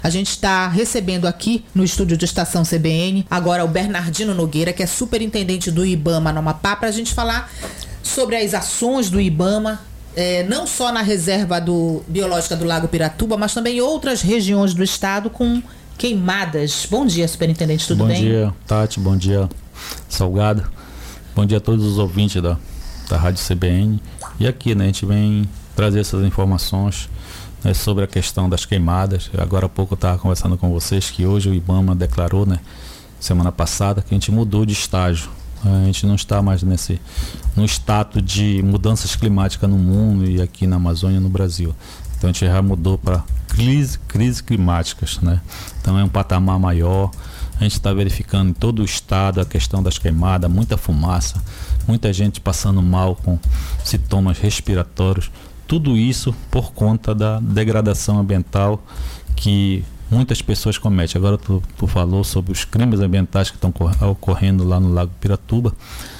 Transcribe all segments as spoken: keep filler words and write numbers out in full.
A gente está recebendo aqui no estúdio de Estação C B N agora o Bernardino Nogueira, que é superintendente do IBAMA no Amapá, para a gente falar sobre as ações do IBAMA, é, não só na reserva do, biológica do Lago Piratuba, mas também em outras regiões do estado com queimadas. Bom dia, superintendente, tudo bom bem? Bom dia, Tati, bom dia, Salgado. Bom dia a todos os ouvintes da, da Rádio C B N. E aqui, né, a gente vem trazer essas informações, né, sobre a questão das queimadas. Agora há pouco eu estava conversando com vocês que hoje o IBAMA declarou, né, semana passada, que a gente mudou de estágio. A gente não está mais nesse, no status de mudanças climáticas no mundo e aqui na Amazônia, no Brasil. Então a gente já mudou para crise, crises climáticas, né? Então é um patamar maior. A gente está verificando em todo o estado a questão das queimadas, muita fumaça, muita gente passando mal com sintomas respiratórios. Tudo isso por conta da degradação ambiental que muitas pessoas cometem. Agora tu, tu falou sobre os crimes ambientais que estão ocorrendo lá no Lago Piratuba.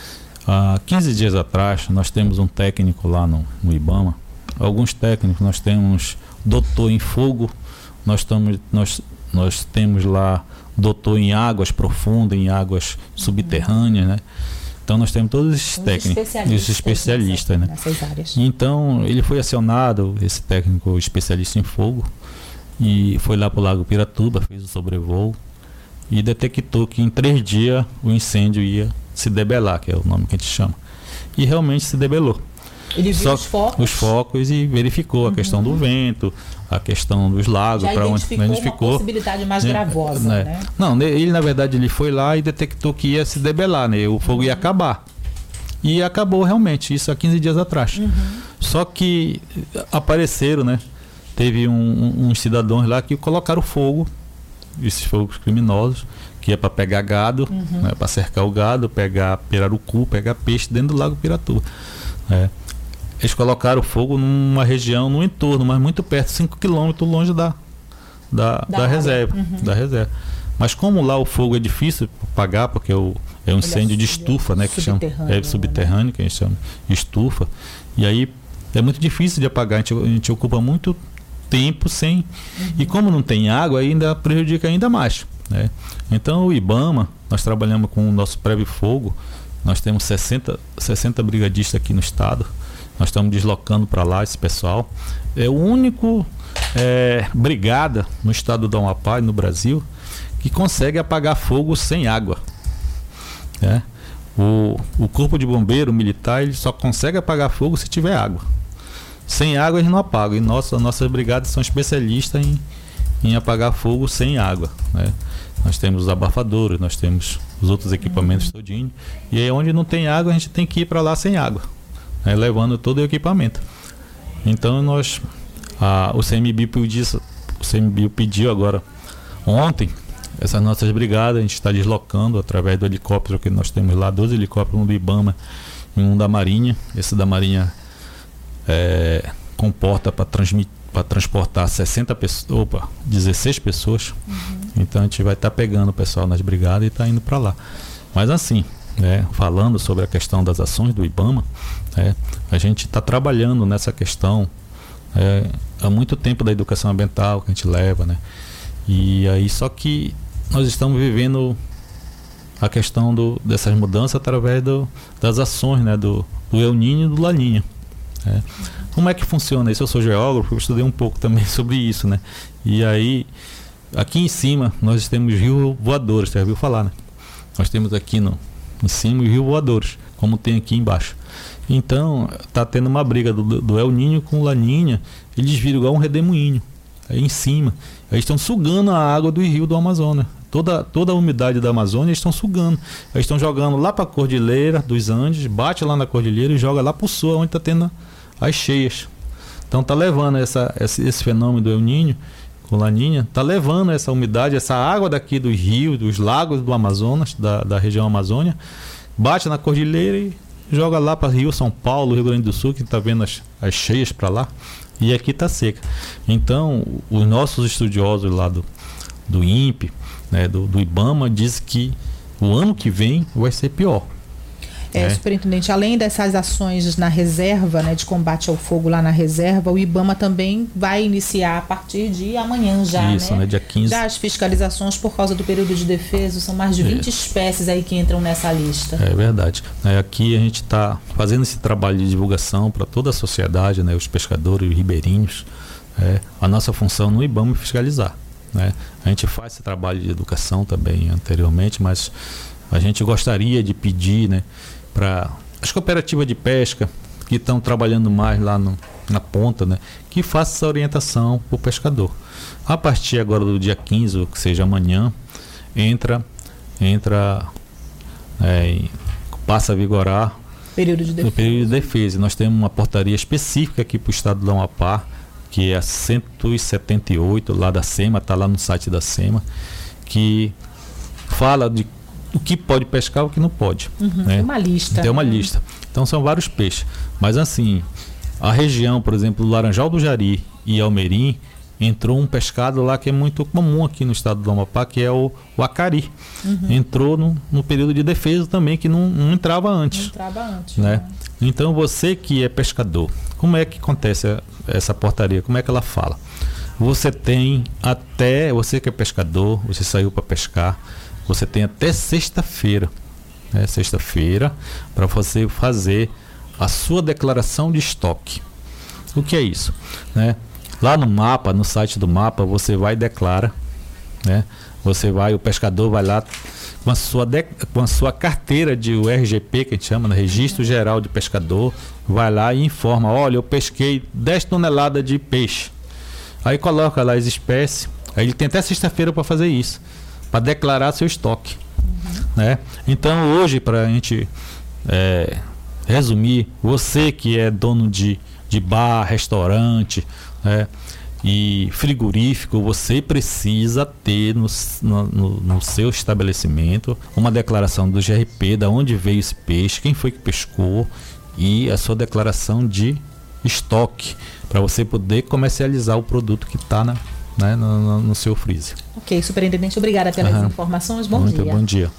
Há quinze dias atrás nós temos um técnico lá no, no IBAMA. Alguns técnicos, nós temos doutor em fogo, nós, tamo, nós, nós temos lá doutor em águas profundas, em águas subterrâneas, né? Então nós temos todos esses os técnicos, esses especialistas, né? Nessas áreas. Então ele foi acionado, esse técnico especialista em fogo, e foi lá para o Lago Piratuba, fez o sobrevoo e detectou que em três dias o incêndio ia se debelar, que é o nome que a gente chama. E realmente se debelou. Ele viu Só os focos? Os focos e verificou, uhum, a questão do vento, a questão dos lagos. Já para onde identificou, identificou uma possibilidade mais, né, gravosa, né? né? Não, ele na verdade ele foi lá e detectou que ia se debelar, né? O fogo, uhum, ia acabar. E acabou realmente, isso há quinze dias atrás. Uhum. Só que apareceram, né? Teve um, um, uns cidadãos lá que colocaram fogo, esses fogos criminosos, que é para pegar gado, uhum, né? Para cercar o gado, pegar pirarucu, pegar peixe dentro do Lago Piratuba. É. Eles colocaram fogo numa região, no entorno, mas muito perto, cinco quilômetros longe da, da, da, da reserva, uhum, da reserva. Mas como lá o fogo é difícil apagar, porque é, o, é um incêndio é de estufa, né, que chama, é subterrâneo, né, que a gente chama de estufa, e aí é muito difícil de apagar, a gente, a gente ocupa muito tempo sem, uhum, e como não tem água, ainda prejudica ainda mais, né? Então o IBAMA, nós trabalhamos com o nosso Preve Fogo, nós temos sessenta, sessenta brigadistas aqui no estado. Nós estamos deslocando para lá esse pessoal. É o único é, brigada no estado do Amapá e no Brasil que consegue apagar fogo sem água. É. O, o corpo de bombeiro militar, ele só consegue apagar fogo se tiver água. Sem água eles não apagam. E nossa, nossas brigadas são especialistas em, em apagar fogo sem água, né? Nós temos os abafadores, nós temos os outros equipamentos, uhum, todinho. E aí onde não tem água, a gente tem que ir para lá sem água, né, levando todo o equipamento. Então nós, a, o C M B I pediu, o C M B I pediu agora, ontem, essas nossas brigadas, a gente está deslocando através do helicóptero que nós temos lá, dois helicópteros, um do IBAMA e um da Marinha. Esse da Marinha é, comporta para transmitir, para transportar sessenta pessoas, opa, dezesseis pessoas. Uhum. Então a gente vai estar tá pegando o pessoal nas brigadas e está indo para lá. Mas assim, né, falando sobre a questão das ações do IBAMA, é, a gente está trabalhando nessa questão é, há muito tempo da educação ambiental que a gente leva, né? E aí só que nós estamos vivendo a questão do, dessas mudanças através do, das ações, né, do, do El Niño e do La Niña. É. Como é que funciona isso? Eu sou geógrafo, eu estudei um pouco também sobre isso, né? E aí, aqui em cima, nós temos rios voadores, você já ouviu falar, né? Nós temos aqui no, em cima os rios voadores, como tem aqui embaixo. Então, tá tendo uma briga do, do El Niño com o La Niña, eles viram igual um redemoinho, aí em cima. Eles estão sugando a água do rio do Amazonas. Toda, toda a umidade da Amazônia eles estão sugando. Eles estão jogando lá para a Cordilheira dos Andes, bate lá na Cordilheira e joga lá para o sul, onde está tendo as cheias. Então tá levando essa, esse, esse fenômeno do El Niño com La Niña, tá levando essa umidade, essa água daqui dos rios, dos lagos do Amazonas, da, da região Amazônia, bate na Cordilheira e joga lá para Rio, São Paulo, Rio Grande do Sul, que está vendo as, as cheias para lá, e aqui está seca. Então os nossos estudiosos lá do, do INPE, né, do, do IBAMA, diz que o ano que vem vai ser pior. É, né? Superintendente, além dessas ações na reserva, né, de combate ao fogo lá na reserva, o IBAMA também vai iniciar a partir de amanhã já, Isso, né? né? Dia quinze. Das fiscalizações por causa do período de defesa, são mais de vinte É. espécies aí que entram nessa lista. É verdade. É, aqui a gente está fazendo esse trabalho de divulgação para toda a sociedade, né? Os pescadores, os ribeirinhos. É, a nossa função no IBAMA é fiscalizar, né? A gente faz esse trabalho de educação também anteriormente, mas a gente gostaria de pedir, né, para as cooperativas de pesca que estão trabalhando mais lá no, na ponta, né, que faça essa orientação para o pescador. A partir agora do dia quinze, ou que seja amanhã, entra, entra é, passa a vigorar Período de o defesa. período de defesa. Nós temos uma portaria específica aqui para o estado do Amapá, que é a cento e setenta e oito, lá da SEMA, está lá no site da SEMA, que fala de o que pode pescar e o que não pode. Uhum, né? Tem uma lista. Tem uma né? lista. Então são vários peixes. Mas assim, a região, por exemplo, do Laranjal do Jari e Almerim, entrou um pescado lá que é muito comum aqui no estado do Amapá, que é o, o acari. Uhum. Entrou no, no período de defesa também, que não, não entrava antes. Não entrava antes. Né? né? Então você que é pescador, como é que acontece a- essa portaria? Como é que ela fala? Você tem até, você que é pescador, você saiu para pescar, você tem até sexta-feira, né? Sexta-feira, para você fazer a sua declaração de estoque. O que é isso? Né? Lá no mapa, no site do mapa, você vai e declara, né? Você vai, o pescador vai lá com a sua, de, com a sua carteira de o R G P, que a gente chama, né? Registro Geral de Pescador, vai lá e informa, olha, eu pesquei dez toneladas de peixe. Aí coloca lá as espécies, aí ele tem até sexta-feira para fazer isso, para declarar seu estoque. Uhum. Né? Então hoje, para a gente é, resumir, você que é dono de, de bar, restaurante, né, e frigorífico, você precisa ter no, no, no seu estabelecimento uma declaração do G R P, da onde veio esse peixe, quem foi que pescou, e a sua declaração de estoque, para você poder comercializar o produto que está né, no, no, no seu freezer. Ok, superintendente, obrigada pelas Aham. informações. Bom Muito dia. bom dia.